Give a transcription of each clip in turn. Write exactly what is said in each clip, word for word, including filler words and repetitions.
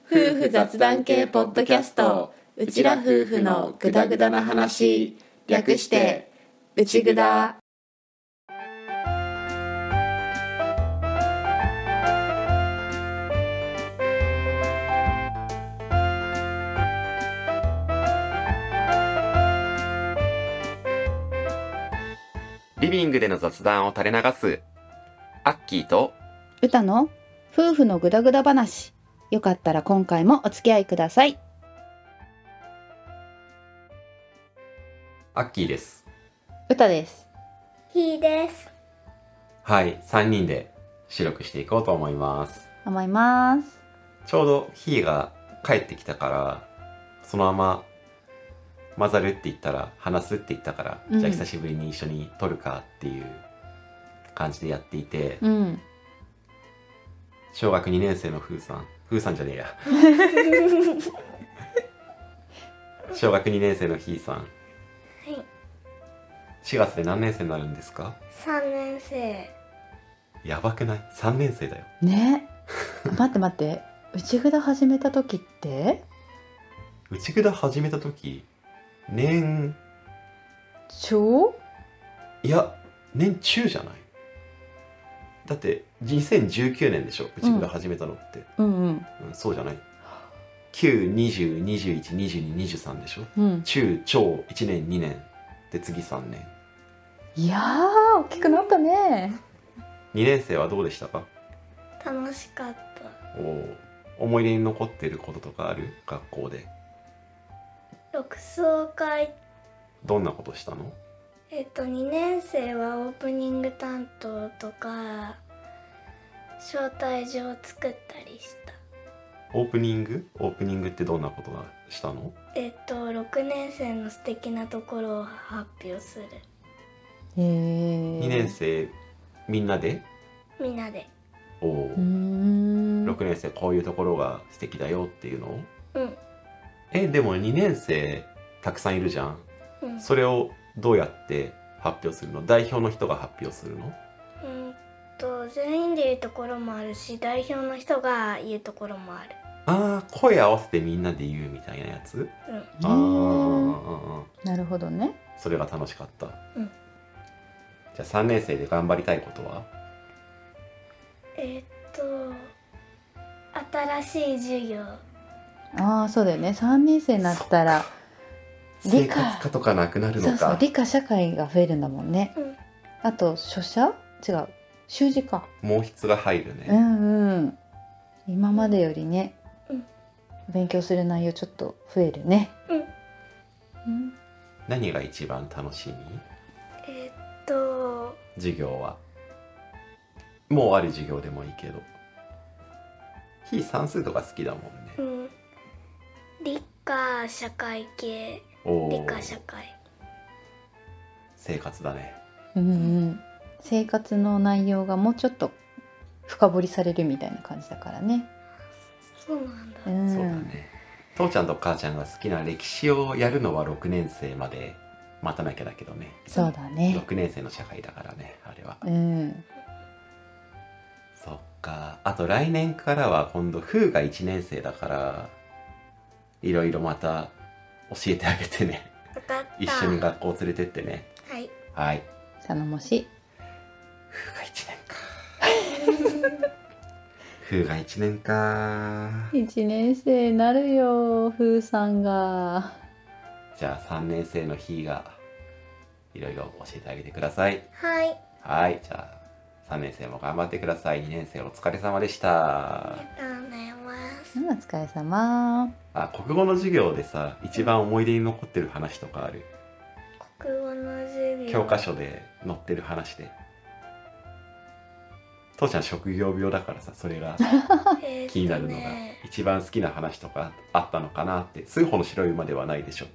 夫婦雑談系ポッドキャスト、うちら夫婦のグダグダな話、略してうちぐだ。 リビングでの雑談を垂れ流すアッキーと歌の夫婦のグダグダ話。よかったら今回もお付き合いください。 アッキーです。 歌です。 ひーです。 はい、さんにんで収録していこうと思います思います。 ちょうどひーが帰ってきたからそのまま混ざるって言ったら話すって言ったから、うん、じゃあ久しぶりに一緒に撮るかっていう感じでやっていて、 うん、 小学にねん生のふーさんふーさんじゃねえや小学にねん生のひーさん、はい、しがつで何年生になるんですか？ さんねん生。 やばくない？さんねん生だよね待って待って内ぐだ始めた時って内ぐだ始めた時年長？ いや年中じゃない？だってにせんじゅうきゅうねんでしょ、内ぐだ始めたのって、 うんうんうん、 そうじゃない？きゅう、にじゅう、にじゅういち、にじゅうに、にじゅうさんでしょ、うん、中、長いちねんにねんで次さんねん。いやー大きくなったね。 にねん生はどうでしたか？ 楽しかった。 お思い出に残ってることとかある？学校で独奏会。 どんなことしたの？ えっとにねん生はオープニング担当とか招待状を作ったりした。 オープニング？オープニングってどんなことがしたの？ えっとろくねん生の素敵なところを発表する。 へー。 にねん生みんなで？ みんなで。 おお。ろくねん生こういうところが素敵だよっていうのを？ うん。 えでもにねん生たくさんいるじゃん、うん、それをどうやって発表するの？代表の人が発表するの？ うんと全員で言うところもあるし代表の人が言うところもある。 ああ声合わせてみんなで言うみたいなやつ？うん。 ああなるほどね。 それが楽しかった。 うん。 じゃあさんねん生で頑張りたいことは？ えー、っと新しい授業。 ああそうだよね。さんねん生になったら生活科とかなくなるのか。 そうそう理科社会が増えるんだもんね、うん、あと書写違う習字か毛筆が入るね。 うんうん今までよりね、 うん、 勉強する内容ちょっと増えるね、 うんうん、 何が一番楽しみ？ えー、っと授業はもうある授業でもいいけど非算数とか好きだもんね、 うん、理科社会系理科社会生活だね。 うんうん生活の内容がもうちょっと深掘りされるみたいな感じだからね。 そうなんだ、 うん、 そうだね。父ちゃんと母ちゃんが好きな歴史をやるのはろくねん生まで待たなきゃだけどね。 そうだねろくねん生の社会だからねあれは。 うんそっか。あと来年からは今度風がいちねん生だからいろいろまた教えてあげてね。 分かった。 一緒に学校連れてってね。 はいはい頼もしい。 風がいちねんか風がいちねんかいちねん生になるよ風さんが。 じゃあさんねん生の日がいろいろ教えてあげてください。 はいはいじゃあさんねん生も頑張ってください。にねん生お疲れ様でした。 ありがとうございます。 お疲れ様。 あ国語の授業でさ一番思い出に残ってる話とかある？ 国語の授業教科書で載ってる話で。父ちゃん職業病だからさそれが気になるのが、ね、一番好きな話とかあったのかなって。数歩の白い馬ではないでしょ。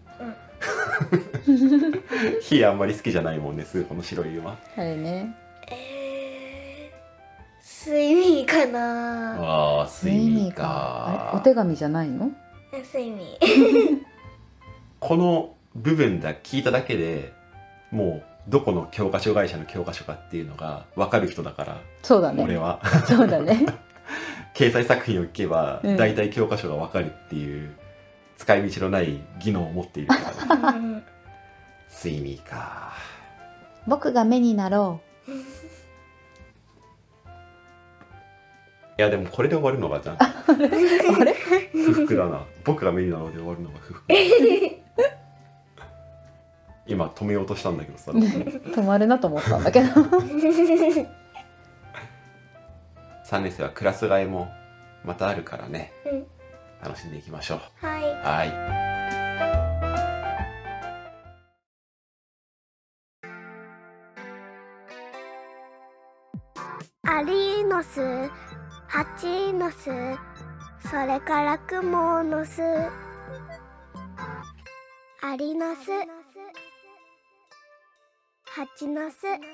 うん火あんまり好きじゃないもんね数歩の白い馬。 あれね。 えー、睡眠かな。 ああ睡眠か。 あれお手紙じゃないの？ 睡眠この部分だ聞いただけでもうどこの教科書会社の教科書かっていうのが分かる人だから。 そうだね俺はそうだね掲載作品を聞けば、 うん大体教科書がわかるっていう使い道のない技能を持っているからね。 うん睡眠か。 僕が目になろいやでもこれで終わるのがじゃんう。あれ不服だな。僕が目になろうで終わるのが不服。今止めようとしたんだけどさ。 止まるなと思ったんだけど。 さんねん生はクラス替えもまたあるからね、 うん楽しんでいきましょう。 はい。 はい。 アリの巣、ハチの巣、それからクモの巣。アリの巣、ハチの巣。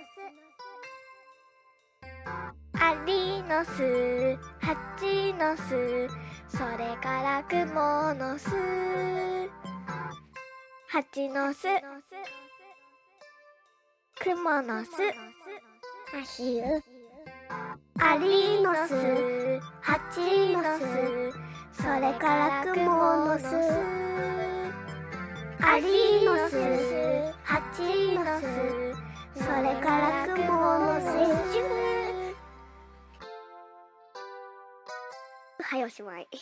アリの巣、ハチの巣、それからクモの巣。ハチの巣、クモの巣。アヒル。アリの巣、ハチの巣、それからクモの巣。アリの巣、ハチの巣、それからクモの巣。はい、おしまい。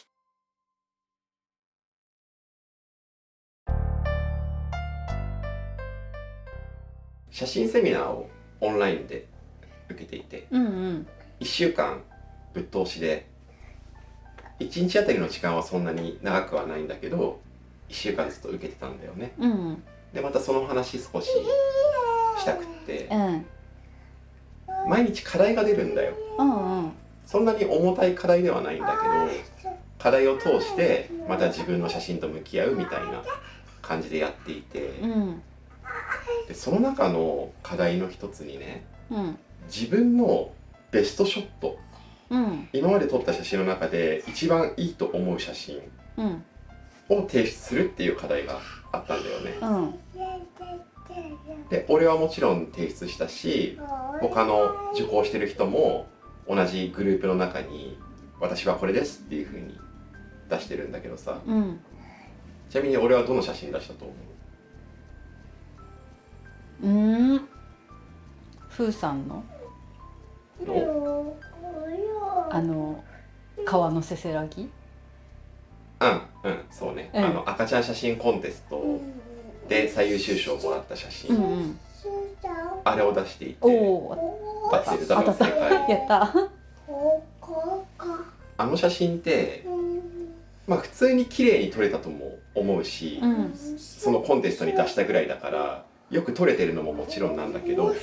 写真セミナーをオンラインで受けていて、 うんうんいっしゅうかんぶっ通しでいちにちあたりの時間はそんなに長くはないんだけど、いっしゅうかんずっと受けてたんだよね。 うんでまたその話少ししたくってう、ん毎日課題が出るんだよ。 うんうんそんなに重たい課題ではないんだけど、課題を通してまた自分の写真と向き合うみたいな感じでやっていて、 うんでその中の課題の一つにね、 うん自分のベストショット、 うん今まで撮った写真の中で一番いいと思う写真うんを提出するっていう課題があったんだよね。 うんで俺はもちろん提出したし、他の受講してる人も同じグループの中に私はこれですっていう風に出してるんだけどさ、 うんちなみに俺はどの写真出したと思う？ うんふーさんののあの川のせせらぎうんうんそうね、 うんあの赤ちゃん写真コンテストで最優秀賞をもらった写真、 うんうんあれを出していて、 おお合ってる、多分正解。 やったあの写真ってまあ普通に綺麗に撮れたとも思うし、 うんそのコンテストに出したぐらいだからよく撮れてるのももちろんなんだけど、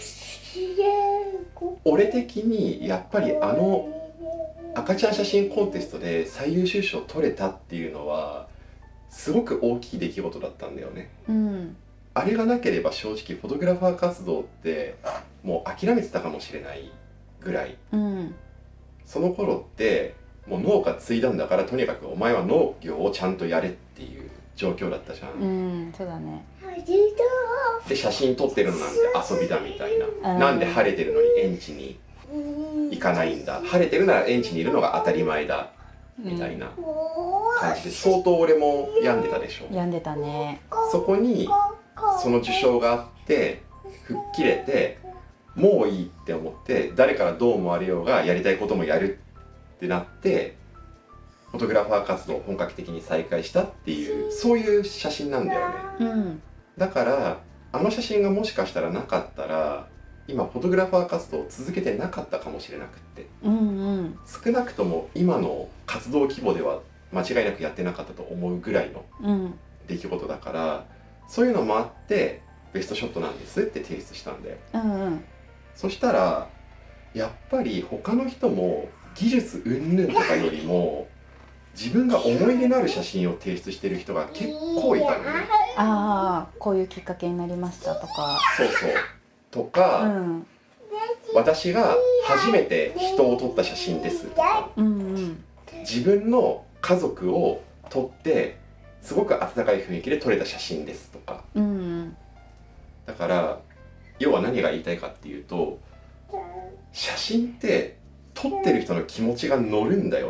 俺的にやっぱりあの赤ちゃん写真コンテストで最優秀賞を取れたっていうのはすごく大きい出来事だったんだよね。 うんあれがなければ正直フォトグラファー活動ってもう諦めてたかもしれないぐらい。 うんその頃ってもう農家継いだんだからとにかくお前は農業をちゃんとやれっていう状況だったじゃん、 うんそうだねで写真撮ってるのなんて遊びだみたいな、 うんなんで晴れてるのに園地に行かないんだ、晴れてるなら園地にいるのが当たり前だみたいな感じで相当俺も病んでたでしょ。 病んでたねそこにその受賞があって吹っ切れて、もういいって思って誰からどう思われようがやりたいこともやるってなってフォトグラファー活動を本格的に再開したっていう、そういう写真なんだよね。 うんだからあの写真がもしかしたらなかったら今フォトグラファー活動を続けてなかったかもしれなくって、 うんうん少なくとも今の活動規模では間違いなくやってなかったと思うぐらいのうん出来事だから、そういうのもあってベストショットなんですって提出したんだよ。 うんうんそしたらやっぱり他の人も技術云々とかよりも自分が思い入れのある写真を提出してる人が結構いたのね。 ああこういうきっかけになりましたとかそうそうとか、 うん私が初めて人を撮った写真ですとか、 うんうん自分の家族を撮ってすごく温かい雰囲気で撮れた写真ですとか。 うんうんだから要は何が言いたいかっていうと、写真って撮ってる人の気持ちが乗るんだよね。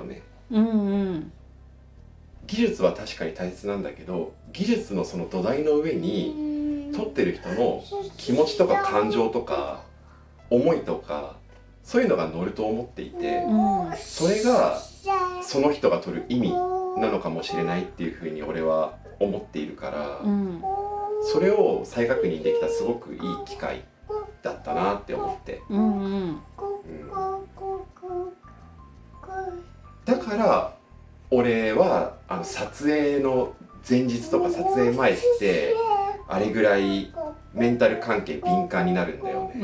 うんうん、 技術は確かに大切なんだけど、技術のその土台の上に撮ってる人の気持ちとか感情とか思いとかそういうのが乗ると思っていて、 うん、 それがその人が撮る意味なのかもしれないっていうふうに俺は思っているから、 うん、 それを再確認できたすごくいい機会だったなって思って、 うんうん、 うん、だから俺はあの撮影の前日とか撮影前ってあれぐらいメンタル関係敏感になるんだよね。 うん、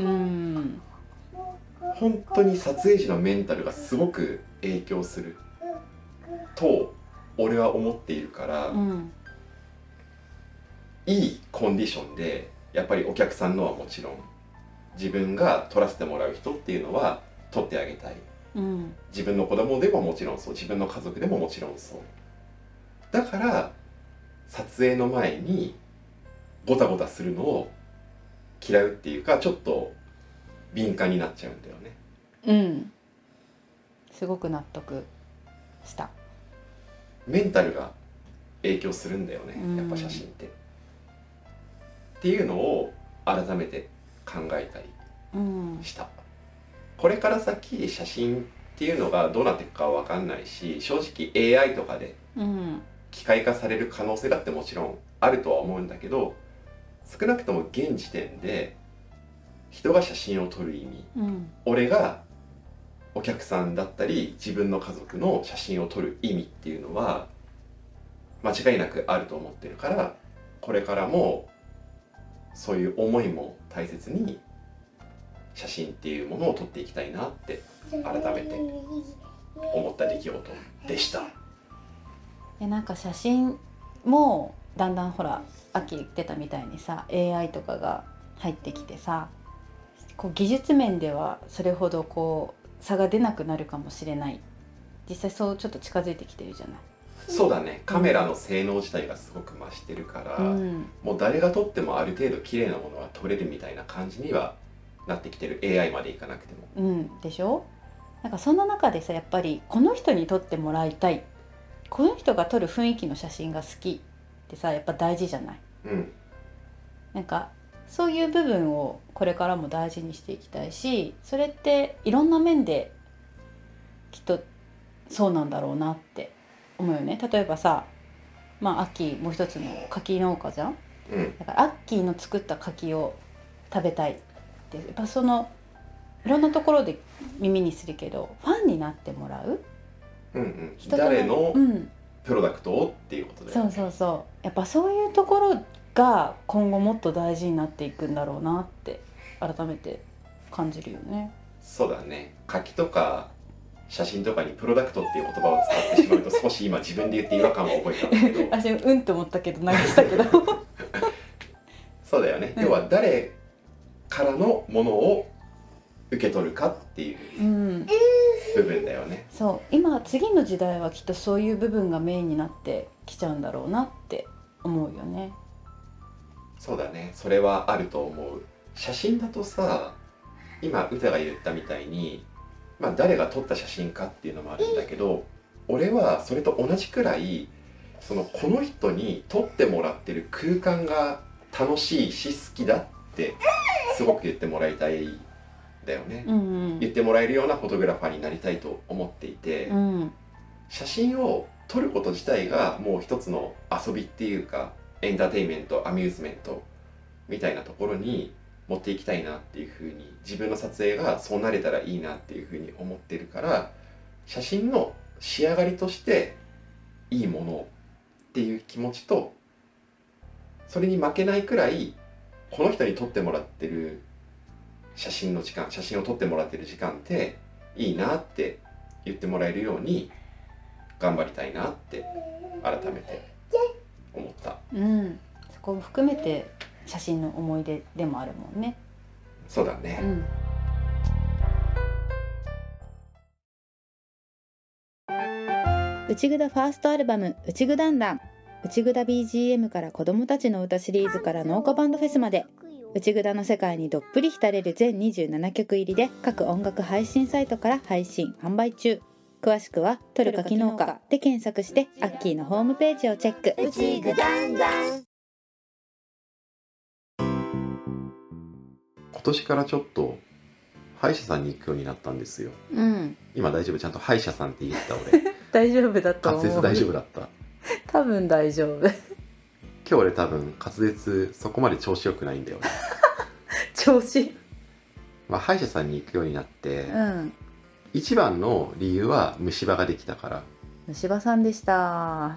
本当に撮影時のメンタルがすごく影響すると俺は思っているから、 うん、 いいコンディションでやっぱりお客さんのはもちろん自分が撮らせてもらう人っていうのは撮ってあげたい、 うん、 自分の子供でももちろんそう、自分の家族でももちろんそうだから、撮影の前にゴタゴタするのを嫌うっていうか、ちょっと敏感になっちゃうんだよね。 うん、すごく納得した。 メンタルが影響するんだよね、やっぱ写真って、うん、っていうのを改めて考えたりした、うん、これから先写真っていうのがどうなっていくかは分かんないし、正直 エーアイ とかで機械化される可能性だってもちろんあるとは思うんだけど、少なくとも現時点で人が写真を撮る意味、うん、俺がお客さんだったり自分の家族の写真を撮る意味っていうのは間違いなくあると思ってるから、これからもそういう思いも大切に写真っていうものを撮っていきたいなって改めて思った出来事でした。 でなんか写真もだんだんほら秋言ってたみたいにさ エーアイ とかが入ってきてさ、こう技術面ではそれほどこう差が出なくなるかもしれない。実際そうちょっと近づいてきてるじゃない。 そうだね、カメラの性能自体がすごく増してるから、うん、もう誰が撮ってもある程度綺麗なものが撮れるみたいな感じにはなってきてる、 エーアイ までいかなくても。 うんでしょ。なんかそんな中でさ、やっぱりこの人に撮ってもらいたい、この人が撮る雰囲気の写真が好きってさ、やっぱ大事じゃない。 うん、 なんかそういう部分をこれからも大事にしていきたいし、それっていろんな面できっとそうなんだろうなって思うよね。例えばさ、まあアッキーもう一つの柿農家じゃん、 うん、 だからアッキーの作った柿を食べたいって、やっぱそのいろんなところで耳にするけど、ファンになってもらう、 うんうん、誰のプロダクトをっていうことで、 そうそうそう、やっぱそういうところが今後もっと大事になっていくんだろうなって改めて感じるよね。 そうだね、柿とか写真とかにプロダクトっていう言葉を使ってしまうと少し今自分で言って違和感を覚えたんだけど私うんって思ったけど流したけどそうだよね、うん、要は誰からのものを受け取るかっていう部分だよね、 うん、そう、今次の時代はきっとそういう部分がメインになってきちゃうんだろうなって思うよね。 そうだね、それはあると思う。写真だとさ、今歌が言ったみたいに、まあ、誰が撮った写真かっていうのもあるんだけど、俺はそれと同じくらいそのこの人に撮ってもらってる空間が楽しいし好きだってすごく言ってもらいたいんだよね、うんうん、言ってもらえるようなフォトグラファーになりたいと思っていて、うん、写真を撮ること自体がもう一つの遊びっていうかエンターテインメント、アミューズメントみたいなところに持っていきたいなっていうふうに、自分の撮影がそうなれたらいいなっていうふうに思ってるから、写真の仕上がりとしていいものっていう気持ちと、それに負けないくらいこの人に撮ってもらってる写真の時間、写真を撮ってもらってる時間っていいなって言ってもらえるように頑張りたいなって改めて思った、 うん、そこも含めて写真の思い出でもあるもんね。 そうだね、うん、 内ぐだファーストアルバム内ぐだんだん、内ぐだ ビージーエム から子どもたちの歌シリーズから農家バンドフェスまで、内ぐだの世界にどっぷり浸れる全にじゅうななきょく入りで各音楽配信サイトから配信販売中。 詳しくはトルカ機能かで検索してアッキーのホームページをチェック。 うちぐだんだん。 今年からちょっと歯医者さんに行くようになったんですよ。 うん、 今大丈夫？ちゃんと歯医者さんって言った俺。 大丈夫だと思う。 滑舌大丈夫だった？ 多分大丈夫。 今日俺多分滑舌そこまで調子よくないんだよね。 調子、 まあ歯医者さんに行くようになって、 うん、 一番の理由は虫歯ができたから虫歯さんでした。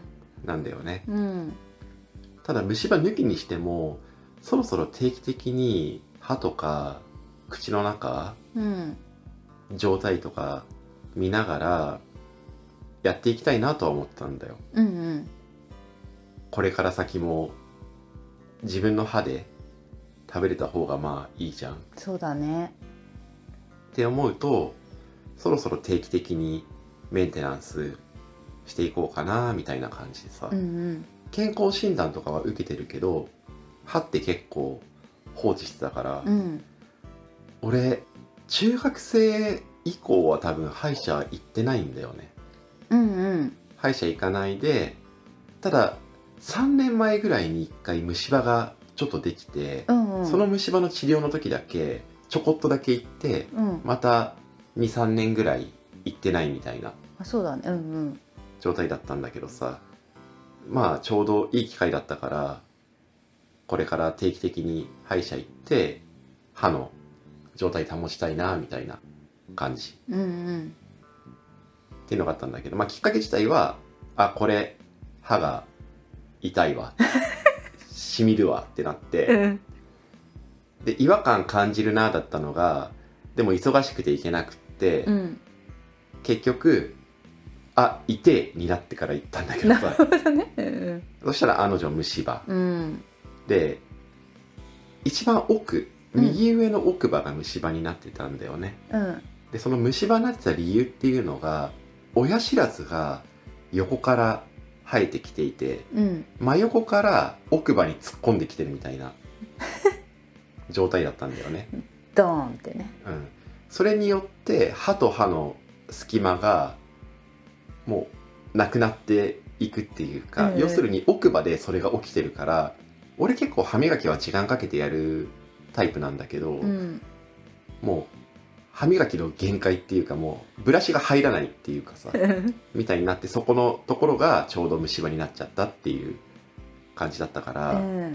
なんだよね。 うん、 ただ虫歯抜きにしてもそろそろ定期的に歯とか口の中うん、 状態とか見ながらやっていきたいなとは思ったんだよ。 うん、うん、 これから先も自分の歯で食べれた方がまあいいじゃんっそうだね。 て思うと、そろそろ定期的にメンテナンスしていこうかなみたいな感じでさ、 うん、うん、 健康診断とかは受けてるけど歯って結構放置してたから、 うん、 俺中学生以降は多分歯医者行ってないんだよね。 うん、うん、 歯医者行かないで、たださんねんまえぐらいにいっかい虫歯がちょっとできて、 うん、うん、 その虫歯の治療の時だけちょこっとだけ行って、 うん、 また にさんねんぐらい行ってないみたいなあ、そうだね。うん、うん、 状態だったんだけどさ、まあちょうどいい機会だったからこれから定期的に歯医者行って歯の状態保ちたいなみたいな感じうん、うん、 っていうのがあったんだけど、まあきっかけ自体は、あ、これ歯が痛いわしみるわってなって、 うん、 で違和感感じるなだったのが、でも忙しくて行けなくって、 うん、 結局あ、痛えになってから行ったんだけどさなるほどね。うん、 そしたら案の定虫歯うん、 で、一番奥うん右上の奥歯が虫歯になってたんだよね。 うん、 でその虫歯になってた理由っていうのが、親知らずが横から生えてきていて、 うん、 真横から奥歯に突っ込んできてるみたいな状態だったんだよね。 ドーンってね。 うん、それによって歯と歯の隙間がもうなくなっていくっていうか、 うん、 要するに奥歯でそれが起きてるから、俺結構歯磨きは時間かけてやるタイプなんだけど、 うん、 もう歯磨きの限界っていうか、もうブラシが入らないっていうかさみたいになって、そこのところがちょうど虫歯になっちゃったっていう感じだったから、 うん、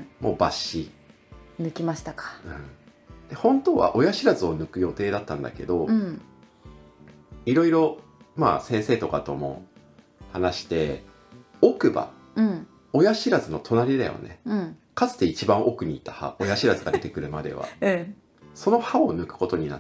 もう抜歯、 抜きましたか。 うん、で本当は親知らずを抜く予定だったんだけど、 うん、 いろいろまあ先生とかとも話して、奥歯、 うん、 親知らずの隣だよね、 うん、 かつて一番奥にいた歯、親知らずが出てくるまではうん、 その歯を抜くことになって、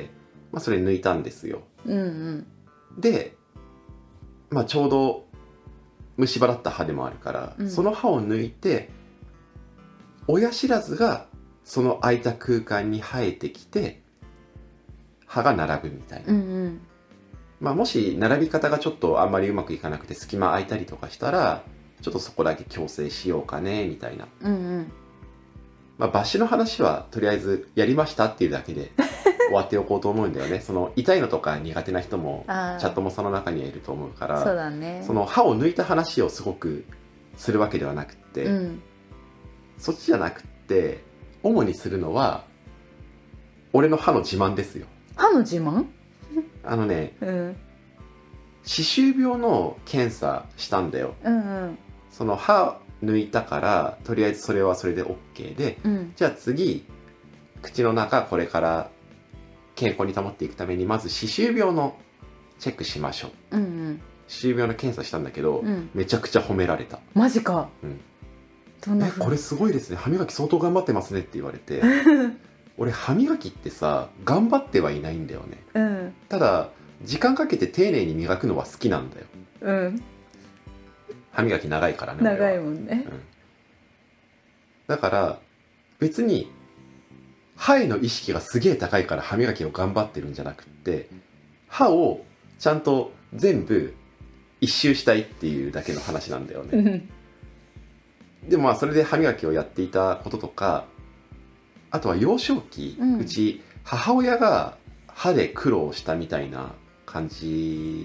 まあ、それ抜いたんですよ。 うん、うん、 で、まあ、ちょうど虫歯だった歯でもあるから、 うん、 その歯を抜いて親知らずがその空いた空間に生えてきて歯が並ぶみたいな、 うん、うん、 まあ、もし並び方がちょっとあんまりうまくいかなくて隙間空いたりとかしたら、ちょっとそこだけ矯正しようかねみたいな、 うん、うん、 まあ、抜歯の話はとりあえずやりましたっていうだけで終わっておこうと思うんだよね。その痛いのとか苦手な人もチャットもその中にはいると思うから、 そうだね。 その歯を抜いた話をすごくするわけではなくって、 うん、 そっちじゃなくって主にするのは俺の歯の自慢ですよ。 歯の自慢？ あのね、 うん、 歯周病の検査したんだよ。 うん、うん、 その歯抜いたからとりあえずそれはそれで OK で、 うん、 じゃあ次口の中これから健康に保っていくためにまず歯周病のチェックしましょう。 うん、うん、 歯周病の検査したんだけど、 うん、 めちゃくちゃ褒められた。 マジか。 うん、 どんなふうに？ えこれすごいですね、歯磨き相当頑張ってますねって言われて俺歯磨きってさ頑張ってはいないんだよね。 うん、 ただ時間かけて丁寧に磨くのは好きなんだよ。 うん、 歯磨き長いからね、俺は長いもんね。 うん、だから別に歯への意識がすげえ高いから歯磨きを頑張ってるんじゃなくって、歯をちゃんと全部一周したいっていうだけの話なんだよね。 うん、 でもまあそれで歯磨きをやっていたこととか、あとは幼少期、 ううんち母親が歯で苦労したみたいな感じ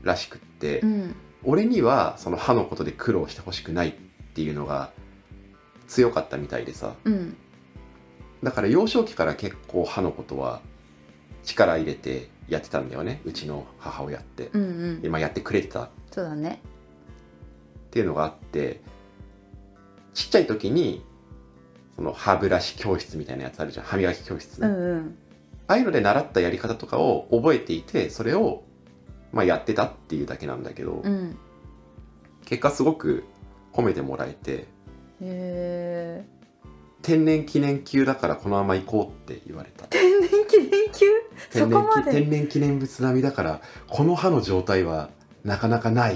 らしくって、 うん俺にはその歯のことで苦労してほしくないっていうのが強かったみたいでさ、 うんだから幼少期から結構歯のことは力入れてやってたんだよね、うちの母親って、 うんうん今やってくれてたっそうだね。 ていうのがあって、ちっちゃい時にその歯ブラシ教室みたいなやつあるじゃん、歯磨き教室、 うんうんああいうので習ったやり方とかを覚えていて、それをまあやってたっていうだけなんだけど、 うん結果すごく褒めてもらえて、 へー天然記念級だからこのまま行こうって言われた。 天然記念級そ天然こまで天然記念物並みだからこの歯の状態はなかなかないって、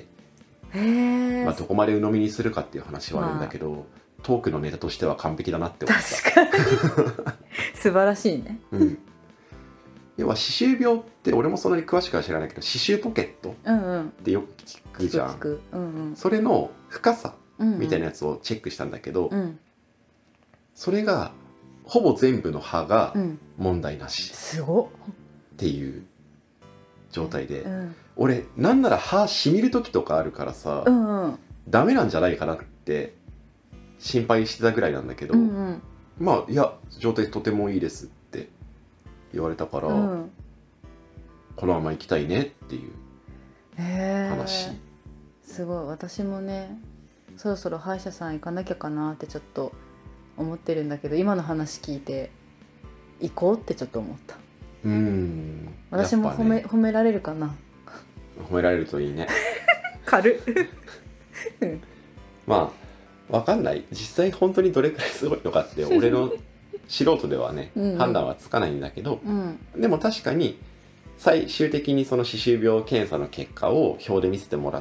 へーまあ、どこまで鵜呑みにするかっていう話はあるんだけど、トークのネタとしては完璧だなって思った。 確かに素晴らしいね。 うん、要は歯周病って俺もそんなに詳しくは知らないけど、歯周ポケットっうんうんてよく聞くじゃん。 聞くうんうんそれの深さうんうんみたいなやつをチェックしたんだけど、 うんそれがほぼ全部の歯がうん問題なしすごっていう状態で、 っうん俺なんなら歯しみる時とかあるからさ、 うんうんダメなんじゃないかなって心配してたぐらいなんだけど、 うんうんまあいや状態とてもいいですって言われたから、 うんこのまま行きたいねっていうへー話。 すごい。私もねそろそろ歯医者さん行かなきゃかなってちょっと思ってるんだけど、今の話聞いて行こうってちょっと思った。 うーん私も褒め、 やっぱね褒められるかな。 褒められるといいね。 軽っまあわかんない、実際本当にどれくらいすごいのかって俺の素人ではねうんうん判断はつかないんだけど、 うんでも確かに最終的にその歯周病検査の結果を表で見せてもらって、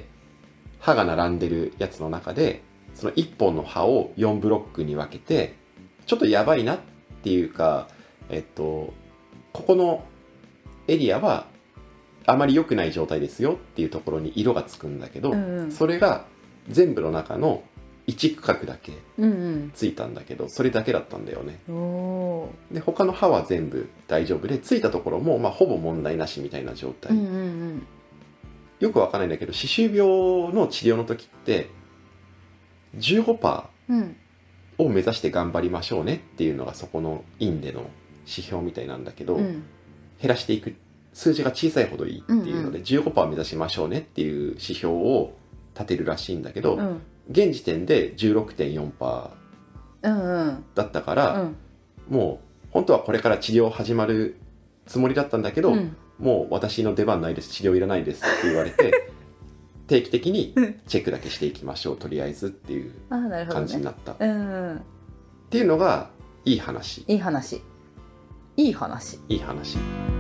歯が並んでるやつの中でそのいっぽんの歯をよんブロックに分けて、ちょっとやばいなっていうか、えっとここのエリアはあまり良くない状態ですよっていうところに色がつくんだけど、 うんうんそれが全部の中のいち区画だけうんついたんだけど、それだけだったんだよね。 うんおーで他の歯は全部大丈夫で、ついたところもまあほぼ問題なしみたいな状態、 うんうんよくわかんないんだけど、歯周病の治療の時って じゅうごパーセントうんうんを目指して頑張りましょうねっていうのがそこの院での指標みたいなんだけど、 うん減らしていく、数字が小さいほどいいっていうので、 うんうんじゅうごパーセント 目指しましょうねっていう指標を立てるらしいんだけど、 うん現時点で じゅうろくてんよんパーセントうんうんだったから、 うんもう本当はこれから治療始まるつもりだったんだけど、 うんもう私の出番ないです、治療いらないですって言われて定期的にチェックだけしていきましょうとりあえずっていうあーなるほど感じにねなったっうんうんていうのがいい話いい話いい話いい話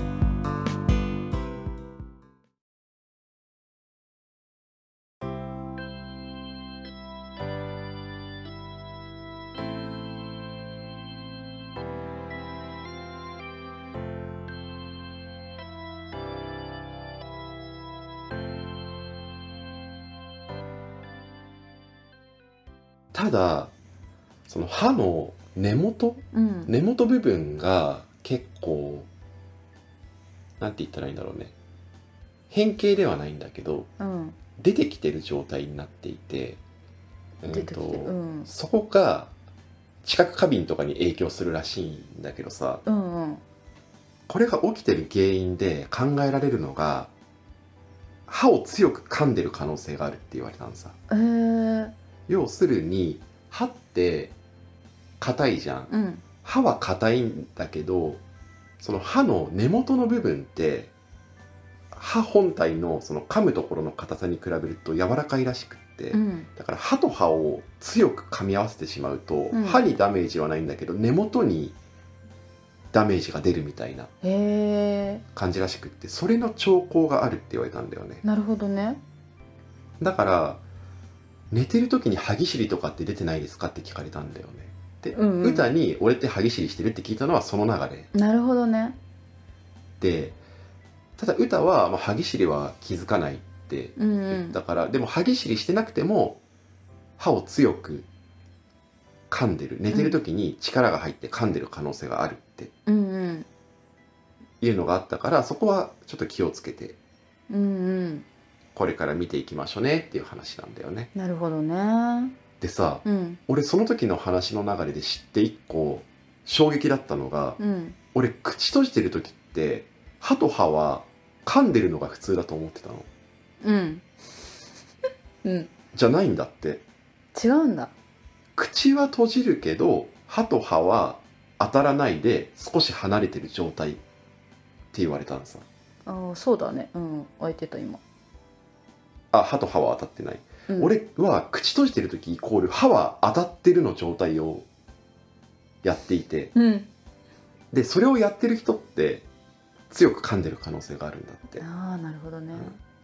ただその歯の根元うん根元部分が結構なんて言ったらいいんだろうね、変形ではないんだけどうん出てきてる状態になっていて、うんと出てきてるうんそこが知覚過敏とかに影響するらしいんだけどさ、 うんうんこれが起きてる原因で考えられるのが歯を強く噛んでる可能性があるって言われたんさ。 えー要するに歯って硬いじゃん、 うん歯は硬いんだけどその歯の根元の部分って歯本体のその噛むところの硬さに比べると柔らかいらしくって、 うんだから歯と歯を強く噛み合わせてしまうと、 うん歯にダメージはないんだけど根元にダメージが出るみたいなへえ感じらしくって、それの兆候があるって言われたんだよね。 なるほどねだから寝てる時に歯ぎしりとかって出てないですかって聞かれたんだよね。で、 うんうん歌に俺って歯ぎしりしてるって聞いたのはその流れなるほどねで、ただ歌は、まあ、歯ぎしりは気づかないってうんう言っんたから、でも歯ぎしりしてなくても歯を強く噛んでる、寝てる時に力が入って噛んでる可能性があるってうんうんいうのがあったから、そこはちょっと気をつけてうんうんこれから見ていきましょうねっていう話なんだよね。 なるほどね。 でさ、 うん俺その時の話の流れで知って一個衝撃だったのが、 うん俺口閉じてる時って歯と歯は噛んでるのが普通だと思ってたの。 うんうんじゃないんだって。 違うんだ。 口は閉じるけど歯と歯は当たらないで少し離れてる状態って言われたんさ。 ああそうだね。うん開いてた今。 あ、歯と歯は当たってない、 うん、 俺は口閉じてる時イコール歯は当たってるの状態をやっていて、 うんでそれをやってる人って強く噛んでる可能性があるんだって。 ああなるほどね。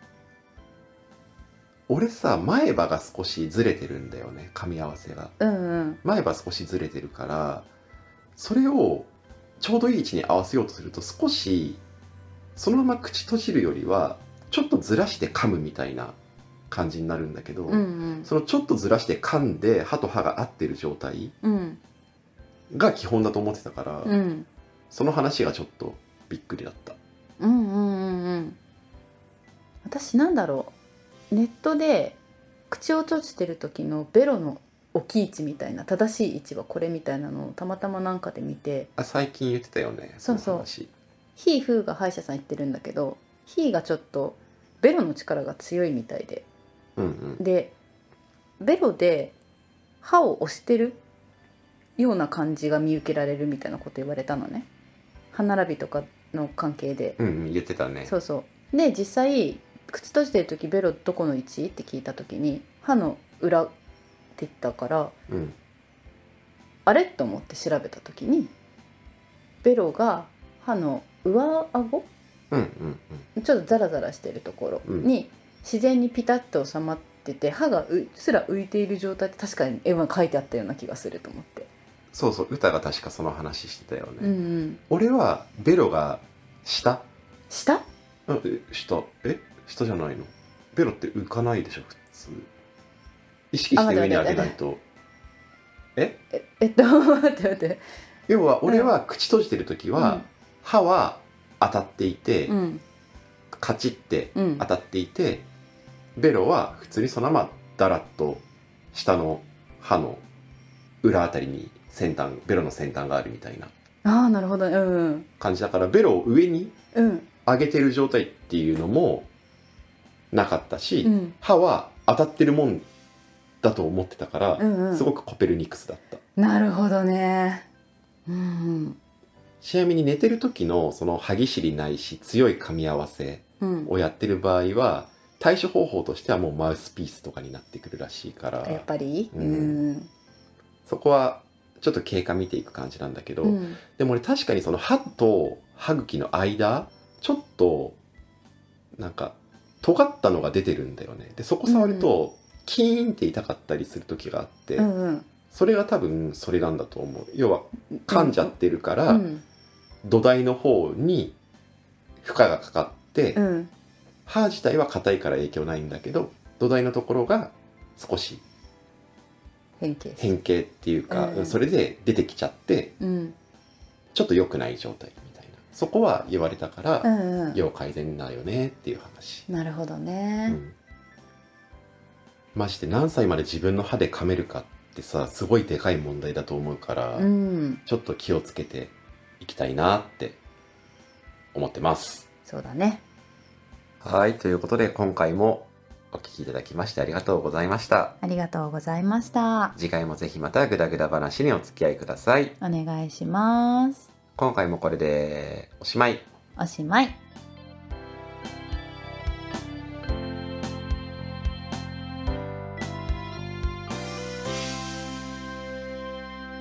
俺さ前歯が少しずれてるんだよね、噛み合わせが。 うんうん前歯少しずれてるからそれをちょうどいい位置に合わせようとすると少しそのまま口閉じるよりはちょっとずらして噛むみたいな感じになるんだけど、 うんうんそのちょっとずらして噛んで歯と歯が合ってる状態うんが基本だと思ってたから、 うんその話がちょっとびっくりだった。 うんうんうんうん私なんだろう、ネットで口を閉じてる時のベロの置き位置みたいな、正しい位置はこれみたいなのをたまたまなんかで見て、 あ、最近言ってたよね、 そうそうの話。 ヒーフーが歯医者さん行ってるんだけど、ヒーがちょっとベロの力が強いみたいで、 うんうんでベロで歯を押してるような感じが見受けられるみたいなこと言われたのね、歯並びとかの関係で。 うんうん言ってたね。 そうそうで実際口閉じてる時ベロどこの位置って聞いた時に歯の裏って言ったから、 うんあれと思って調べた時にベロが歯の上顎うんうんうんちょっとザラザラしてるところに自然にピタッと収まってて、歯がうっすら浮いている状態って確かに絵は書いてあったような気がすると思って。 そうそう、歌が確かその話してたよね。 うんうん俺はベロが下下あえ下え下じゃないの？ベロって浮かないでしょ普通。意識して上に上げないと。えええっと待って待って要は俺は口閉じてる時は、歯は当たっていて、 うんカチッてうん当たっていて、ベロは普通にそのままだらっと下の歯の裏あたりに先端ベロの先端があるみたいなああなるほどね。うんうん感じだから、ベロを上にうん上げてる状態っていうのもなかったし、 うん歯は当たってるもんだと思ってたから、 うんうんすごくコペルニクスだった。 なるほどね。うんちなみに寝てる時のその歯ぎしりないし強い噛み合わせうんをやってる場合は対処方法としてはもうマウスピースとかになってくるらしいから、 やっぱりううんんそこはちょっと経過見ていく感じなんだけど、 うんでも俺確かにその歯と歯茎の間ちょっとなんか尖ったのが出てるんだよね。でそこ触ると、キーンって痛かったりする時があって、 うんうんそれが多分それなんだと思う。要は噛んじゃってるから、 うん土台の方に負荷がかかって、 うん歯自体は硬いから影響ないんだけど土台のところが少し変形変形っていうか、 うんそれで出てきちゃってうんちょっと良くない状態みたいな、そこは言われたから、 うんうん要改善だよねっていう話、 なるほどうね。 ん、マジで何歳まで自分の歯で噛めるかってさすごいでかい問題だと思うから、 うんちょっと気をつけていきたいなって思ってます。 そうだね。 はい、ということで今回もお聞きいただきましてありがとうございました。 ありがとうございました。 次回もぜひまたグダグダ話にお付き合いください。 お願いします。 今回もこれでおしまい。 おしまい。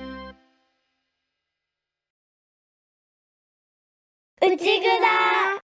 うちぐだ